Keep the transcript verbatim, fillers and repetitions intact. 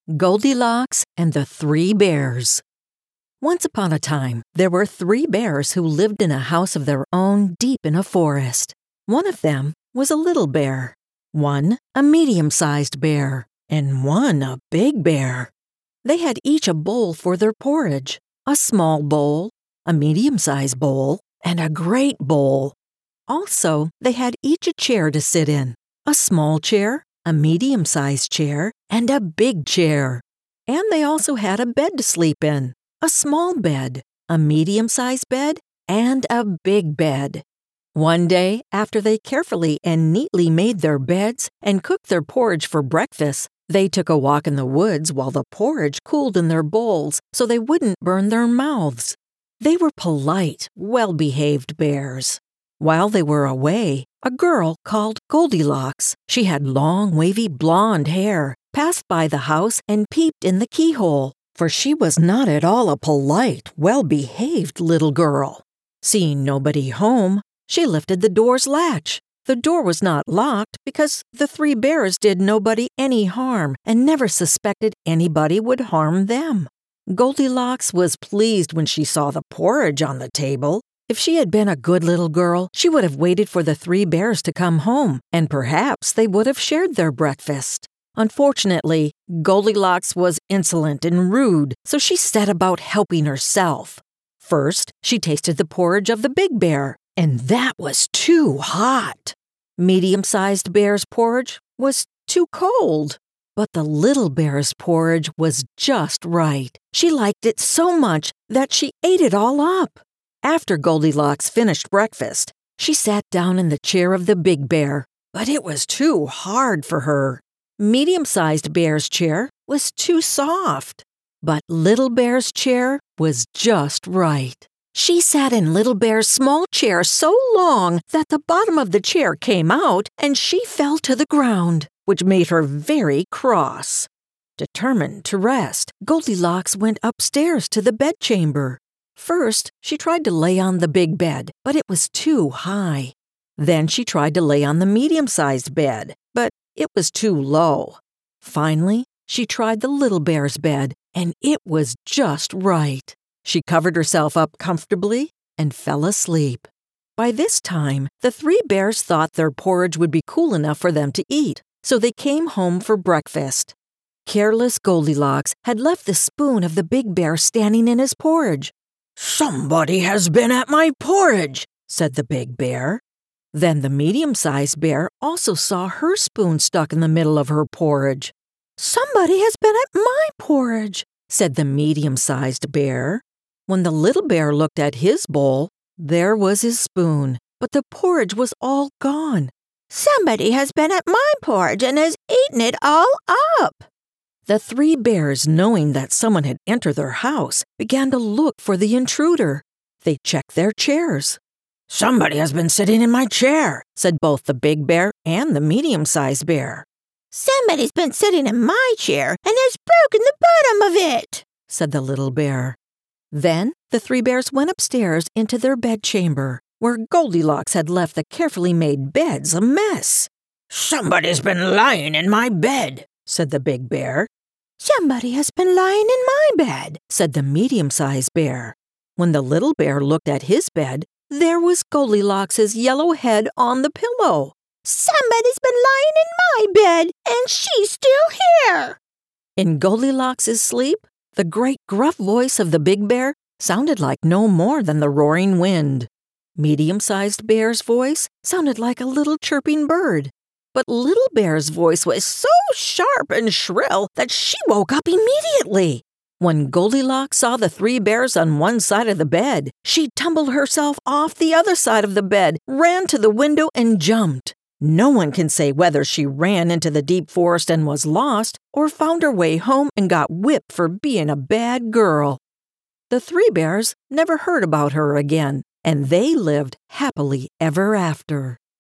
Goldilocks and the Three Bears. Once upon a time, there were three bears who lived in a house of their own deep in a forest. One of them was a little bear, one a medium-sized bear, and one a big bear. They had each a bowl for their porridge, a small bowl, a medium-sized bowl, and a great bowl. Also, they had each a chair to sit in, a small chair, a medium-sized chair, and a big chair. And they also had a bed to sleep in, a small bed, a medium-sized bed, and a big bed. One day, after they carefully and neatly made their beds and cooked their porridge for breakfast, they took a walk in the woods while the porridge cooled in their bowls so they wouldn't burn their mouths. They were polite, well-behaved bears. While they were away, a girl called Goldilocks, she had long, wavy blonde hair, passed by the house and peeped in the keyhole, for she was not at all a polite, well-behaved little girl. Seeing nobody home, she lifted the door's latch. The door was not locked because the three bears did nobody any harm and never suspected anybody would harm them. Goldilocks was pleased when she saw the porridge on the table. If she had been a good little girl, she would have waited for the three bears to come home, and perhaps they would have shared their breakfast. Unfortunately, Goldilocks was insolent and rude, so she set about helping herself. First, she tasted the porridge of the big bear, and that was too hot. Medium-sized bear's porridge was too cold. But the little bear's porridge was just right. She liked it so much that she ate it all up. After Goldilocks finished breakfast, she sat down in the chair of the big bear, but it was too hard for her. Medium-sized bear's chair was too soft, but Little Bear's chair was just right. She sat in Little Bear's small chair so long that the bottom of the chair came out and she fell to the ground, which made her very cross. Determined to rest, Goldilocks went upstairs to the bedchamber. First, she tried to lay on the big bed, but it was too high. Then she tried to lay on the medium-sized bed, but it was too low. Finally, she tried the little bear's bed, and it was just right. She covered herself up comfortably and fell asleep. By this time, the three bears thought their porridge would be cool enough for them to eat, so they came home for breakfast. Careless Goldilocks had left the spoon of the big bear standing in his porridge. "Somebody has been at my porridge," said the big bear. Then the medium-sized bear also saw her spoon stuck in the middle of her porridge. "Somebody has been at my porridge," said the medium-sized bear. When the little bear looked at his bowl, there was his spoon, but the porridge was all gone. "Somebody has been at my porridge and has eaten it all up." The three bears, knowing that someone had entered their house, began to look for the intruder. They checked their chairs. "Somebody has been sitting in my chair," said both the big bear and the medium-sized bear. "Somebody's been sitting in my chair and has broken the bottom of it," said the little bear. Then the three bears went upstairs into their bedchamber, where Goldilocks had left the carefully made beds a mess. "Somebody's been lying in my bed," said the big bear. "Somebody has been lying in my bed," said the medium-sized bear. When the little bear looked at his bed, there was Goldilocks' yellow head on the pillow. "Somebody's been lying in my bed, and she's still here." In Goldilocks' sleep, the great gruff voice of the big bear sounded like no more than the roaring wind. Medium-sized bear's voice sounded like a little chirping bird. But Little Bear's voice was so sharp and shrill that she woke up immediately. When Goldilocks saw the three bears on one side of the bed, she tumbled herself off the other side of the bed, ran to the window, and jumped. No one can say whether she ran into the deep forest and was lost, or found her way home and got whipped for being a bad girl. The three bears never heard about her again, and they lived happily ever after.